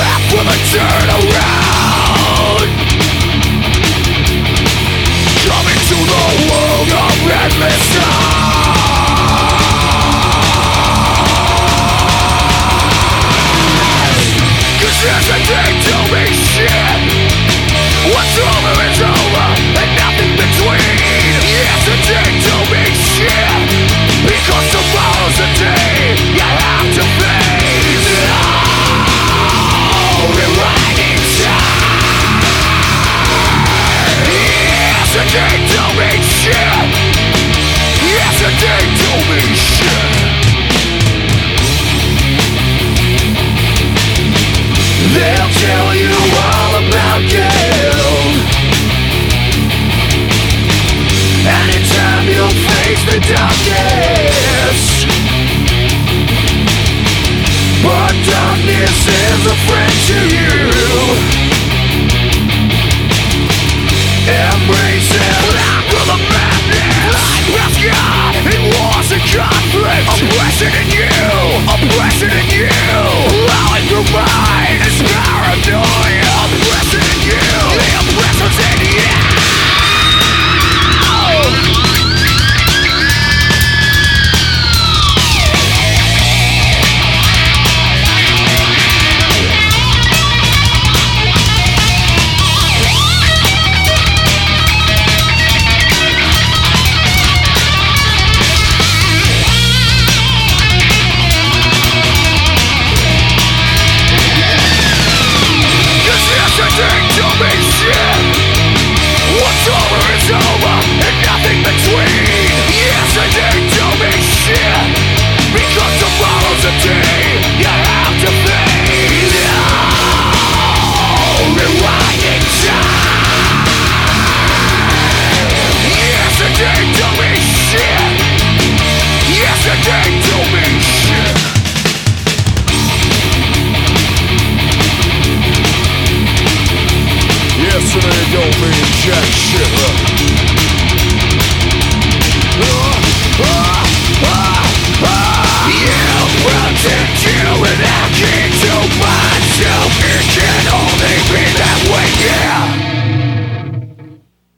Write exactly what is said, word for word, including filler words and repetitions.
with a turn around, coming to the world of endless time. Cause there's a day to be shit. What's over is over and nothing between. Yes, a day to be shit, because tomorrow's a day you have to face. Oh, rewriting time. Yes, a day to be shit. Yes, a day to be shit. They'll tell you all about guilt. Anytime you face the darkness, but darkness is a